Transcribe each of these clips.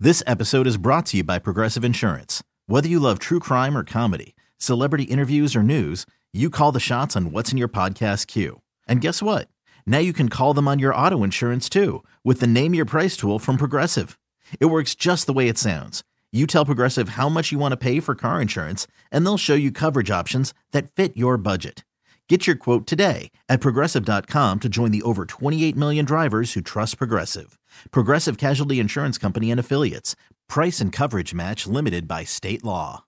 This episode is brought to you by Progressive Insurance. Whether you love true crime or comedy, celebrity interviews or news, you call the shots on what's in your podcast queue. And guess what? Now you can call them on your auto insurance too with the Name Your Price tool from Progressive. It works just the way it sounds. You tell Progressive how much you want to pay for car insurance, and they'll show you coverage options that fit your budget. Get your quote today at Progressive.com to join the over 28 million drivers who trust Progressive. Progressive Casualty Insurance Company and Affiliates. Price and coverage match limited by state law.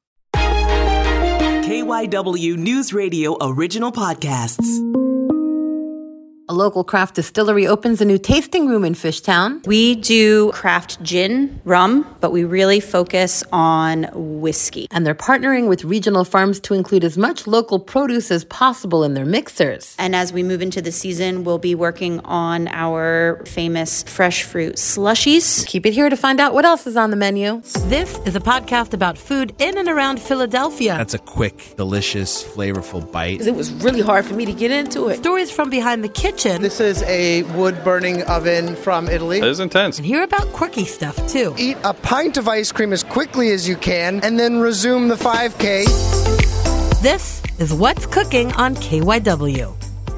KYW News Radio original podcasts. A local craft distillery opens a new tasting room in Fishtown. We do craft gin, rum, but we really focus on whiskey. And they're partnering with regional farms to include as much local produce as possible in their mixers. And as we move into the season, we'll be working on our famous fresh fruit slushies. Keep it here to find out what else is on the menu. This is a podcast about food in and around Philadelphia. That's a quick, delicious, flavorful bite. It was really hard for me to get into it. Stories from behind the kitchen. This is a wood-burning oven from Italy. It is intense. And hear about quirky stuff, too. Eat a pint of ice cream as quickly as you can, and then resume the 5K. This is What's Cooking on KYW.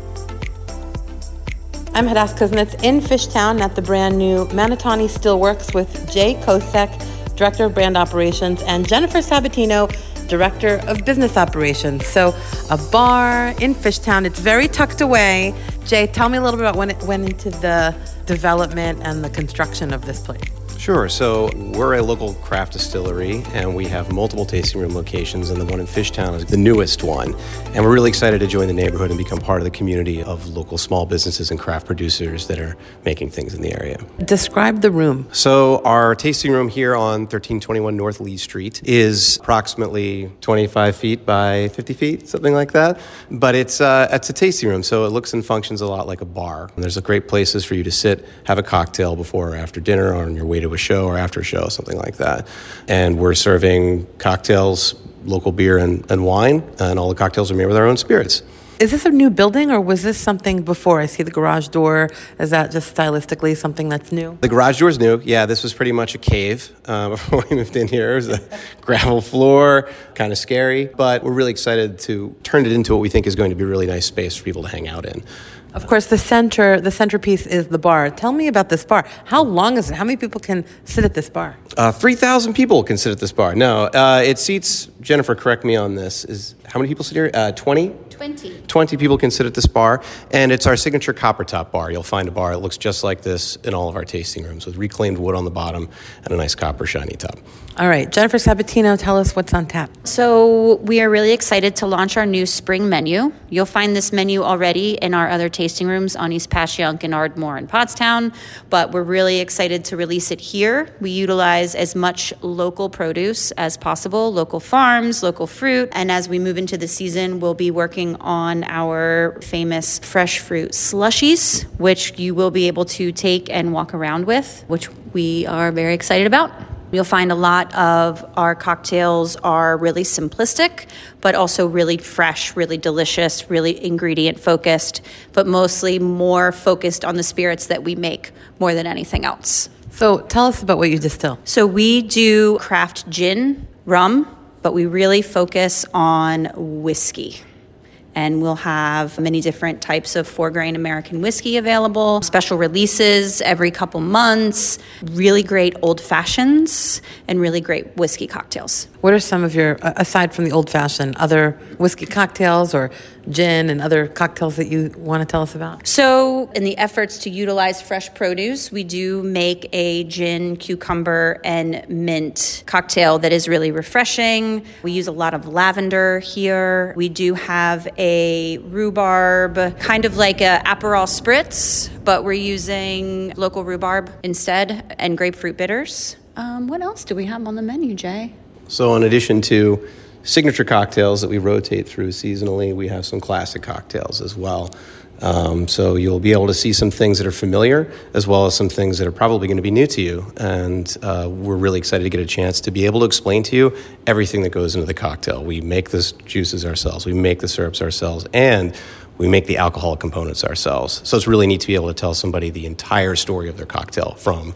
I'm Hadass Kuznets in Fishtown at the brand new Manatani Steelworks with Jay Kosek, Director of Brand Operations, and Jennifer Sabatino, Director of Business Operations. So a bar in Fishtown. It's very tucked away. Jay, tell me a little bit about when it went into the development and the construction of this place. Sure. So we're a local craft distillery, and we have multiple tasting room locations, and the one in Fishtown is the newest one. And we're really excited to join the neighborhood and become part of the community of local small businesses and craft producers that are making things in the area. Describe the room. So our tasting room here on 1321 North Lee Street is approximately 25 feet by 50 feet, something like that. But it's a tasting room, so it looks and functions a lot like a bar. And there's great places for you to sit, have a cocktail before or after dinner, or on your way to a show or after a show, something like that. And we're serving cocktails, local beer and wine, and all the cocktails are made with our own spirits. Is this a new building, or was this something before? I see the garage door. Is that just stylistically something that's new? The garage door is new. Yeah, this was pretty much a cave before we moved in here. It was a gravel floor, kind of scary, but we're really excited to turn it into what we think is going to be a really nice space for people to hang out in. Of course, the centerpiece is the bar. Tell me about this bar. How long is it? How many people can sit at this bar? 3,000 people can sit at this bar. No, it seats, Jennifer, correct me on this, is how many people sit here? 20? 20 people can sit at this bar, and it's our signature copper top bar. You'll find a bar that looks just like this in all of our tasting rooms with reclaimed wood on the bottom and a nice copper shiny top. All right, Jennifer Sabatino, tell us what's on tap. So we are really excited to launch our new spring menu. You'll find this menu already in our other tasting rooms on East Passyunk and Ardmore and Pottstown, but we're really excited to release it here. We utilize as much local produce as possible, local farms, local fruit, and as we move into the season, we'll be working on our famous fresh fruit slushies, which you will be able to take and walk around with, which we are very excited about. You'll find a lot of our cocktails are really simplistic, but also really fresh, really delicious, really ingredient focused, but mostly more focused on the spirits that we make more than anything else. So tell us about what you distill. So we do craft gin, rum, but we really focus on whiskey. And we'll have many different types of 4-grain American whiskey available, special releases every couple months, really great old fashions, and really great whiskey cocktails. What are some of your, aside from the old fashioned, other whiskey cocktails or gin and other cocktails that you want to tell us about? So in the efforts to utilize fresh produce, we do make a gin, cucumber, and mint cocktail that is really refreshing. We use a lot of lavender here. We do have a rhubarb, kind of like a Aperol Spritz, but we're using local rhubarb instead and grapefruit bitters. What else do we have on the menu, Jay? So in addition to signature cocktails that we rotate through seasonally, we have some classic cocktails as well. So you'll be able to see some things that are familiar as well as some things that are probably going to be new to you. And we're really excited to get a chance to be able to explain to you everything that goes into the cocktail. We make the juices ourselves, we make the syrups ourselves, and we make the alcoholic components ourselves. So it's really neat to be able to tell somebody the entire story of their cocktail from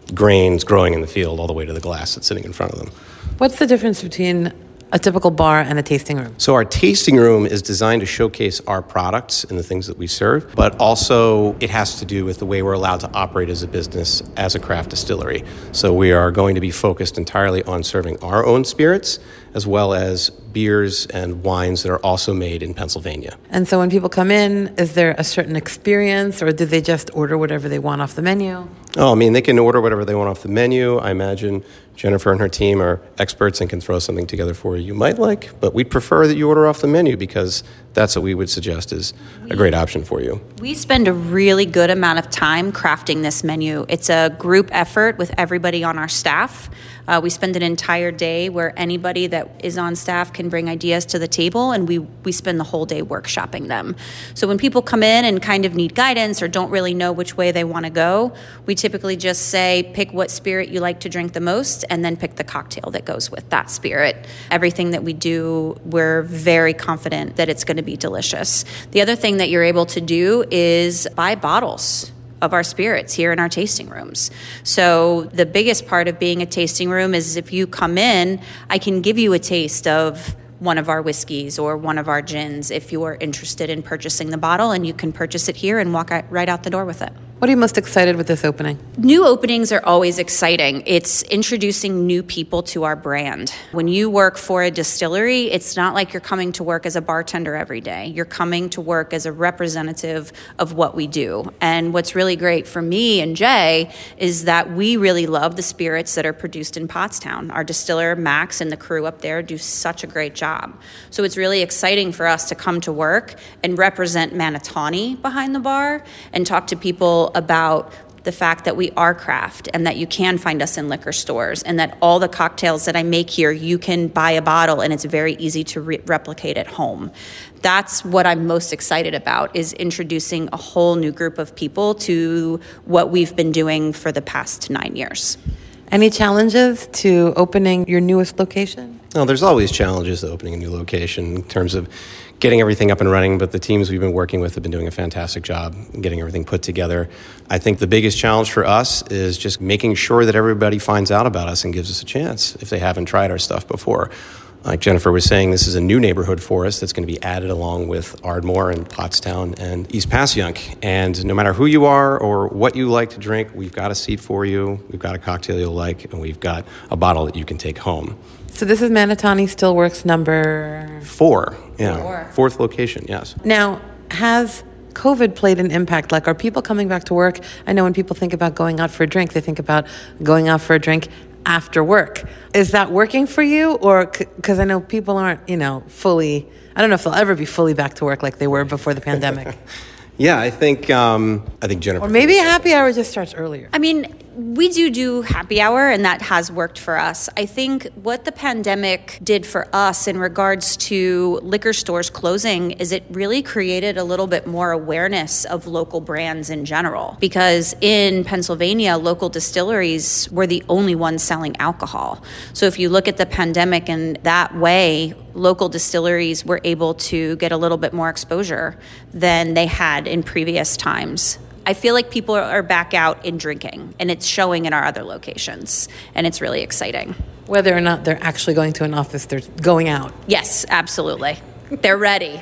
grains growing in the field all the way to the glass that's sitting in front of them. What's the difference between a typical bar and a tasting room? So our tasting room is designed to showcase our products and the things that we serve, but also it has to do with the way we're allowed to operate as a business, as a craft distillery. So we are going to be focused entirely on serving our own spirits, as well as beers and wines that are also made in Pennsylvania. And so when people come in, is there a certain experience, or do they just order whatever they want off the menu? Oh, I mean, they can order whatever they want off the menu. I imagine Jennifer and her team are experts and can throw something together for you might like, but we'd prefer that you order off the menu because that's what we would suggest is a great option for you. We spend a really good amount of time crafting this menu. It's a group effort with everybody on our staff. We spend an entire day where anybody that is on staff can bring ideas to the table, and we spend the whole day workshopping them. So when people come in and kind of need guidance or don't really know which way they want to go, we typically just say, pick what spirit you like to drink the most, and then pick the cocktail that goes with that spirit. Everything that we do, we're very confident that it's going to be delicious. The other thing that you're able to do is buy bottles of our spirits here in our tasting rooms. So the biggest part of being a tasting room is if you come in, I can give you a taste of one of our whiskeys or one of our gins if you are interested in purchasing the bottle, and you can purchase it here and walk right out the door with it. What are you most excited with this opening? New openings are always exciting. It's introducing new people to our brand. When you work for a distillery, it's not like you're coming to work as a bartender every day. You're coming to work as a representative of what we do. And what's really great for me and Jay is that we really love the spirits that are produced in Pottstown. Our distiller, Max, and the crew up there do such a great job. So it's really exciting for us to come to work and represent Manatawny behind the bar and talk to people about the fact that we are craft and that you can find us in liquor stores and that all the cocktails that I make here, you can buy a bottle and it's very easy to replicate at home. That's what I'm most excited about, is introducing a whole new group of people to what we've been doing for the past 9 years. Any challenges to opening your newest location? No, there's always challenges to opening a new location in terms of getting everything up and running, but the teams we've been working with have been doing a fantastic job getting everything put together. I think the biggest challenge for us is just making sure that everybody finds out about us and gives us a chance if they haven't tried our stuff before. Like Jennifer was saying, this is a new neighborhood for us that's going to be added along with Ardmore and Pottstown and East Passyunk. And no matter who you are or what you like to drink, we've got a seat for you, we've got a cocktail you'll like, and we've got a bottle that you can take home. So this is Manatawny Still Works number 4. Yeah, 4th location, yes. Now, has COVID played an impact? Like, are people coming back to work? I know when people think about going out for a drink, they think about going out for a drink after work. Is that working for you? Or, because I know people aren't, fully, I don't know if they'll ever be fully back to work like they were before the pandemic. Yeah, I think Jennifer. Or maybe a happy hour just starts earlier. I mean, we do happy hour, and that has worked for us. I think what the pandemic did for us in regards to liquor stores closing is it really created a little bit more awareness of local brands in general. Because in Pennsylvania, local distilleries were the only ones selling alcohol. So if you look at the pandemic in that way, local distilleries were able to get a little bit more exposure than they had in previous times. I feel like people are back out in drinking, and it's showing in our other locations, and it's really exciting. Whether or not they're actually going to an office, they're going out. Yes, absolutely. They're ready.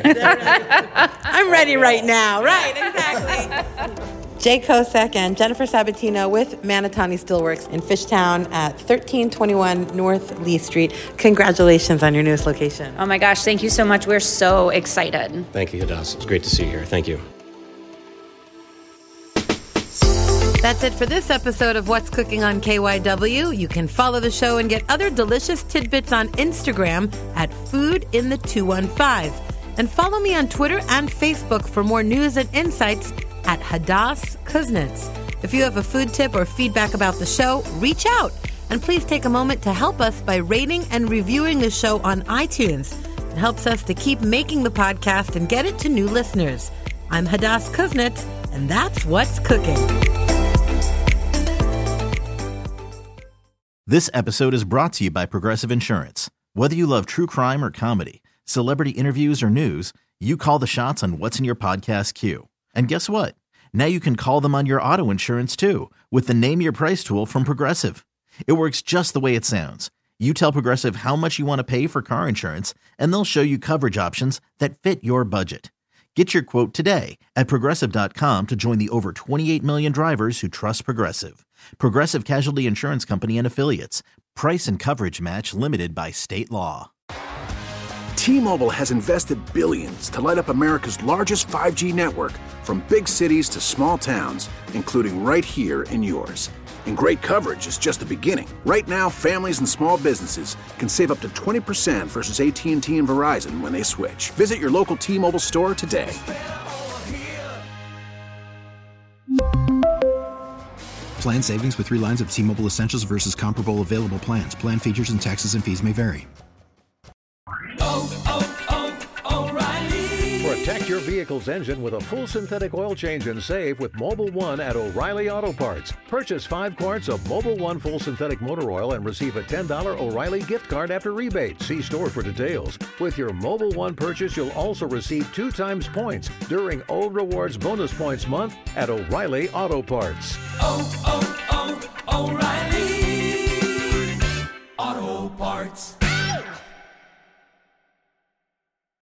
I'm ready right now. Right, exactly. Jay Kosek and Jennifer Sabatino with Manatawny Still Works in Fishtown at 1321 North Lee Street. Congratulations on your newest location. Oh my gosh, thank you so much. We're so excited. Thank you, Hadass. It's great to see you here. Thank you. That's it for this episode of What's Cooking on KYW. You can follow the show and get other delicious tidbits on Instagram at foodinthe215. And follow me on Twitter and Facebook for more news and insights at Hadass Kuznets. If you have a food tip or feedback about the show, reach out. And please take a moment to help us by rating and reviewing the show on iTunes. It helps us to keep making the podcast and get it to new listeners. I'm Hadass Kuznets, and that's What's Cooking. This episode is brought to you by Progressive Insurance. Whether you love true crime or comedy, celebrity interviews or news, you call the shots on what's in your podcast queue. And guess what? Now you can call them on your auto insurance too with the Name Your Price tool from Progressive. It works just the way it sounds. You tell Progressive how much you want to pay for car insurance, and they'll show you coverage options that fit your budget. Get your quote today at Progressive.com to join the over 28 million drivers who trust Progressive. Progressive Casualty Insurance Company and Affiliates. Price and coverage match limited by state law. T-Mobile has invested billions to light up America's largest 5G network, from big cities to small towns, including right here in yours. And great coverage is just the beginning. Right now, families and small businesses can save up to 20% versus AT&T and Verizon when they switch. Visit your local T-Mobile store today. Plan savings with 3 lines of T-Mobile Essentials versus comparable available plans. Plan features and taxes and fees may vary. Protect your vehicle's engine with a full synthetic oil change and save with Mobil 1 at O'Reilly Auto Parts. Purchase 5 quarts of Mobil 1 full synthetic motor oil and receive a $10 O'Reilly gift card after rebate. See store for details. With your Mobil 1 purchase, you'll also receive 2 times points during O Rewards Bonus Points Month at O'Reilly Auto Parts. O'Reilly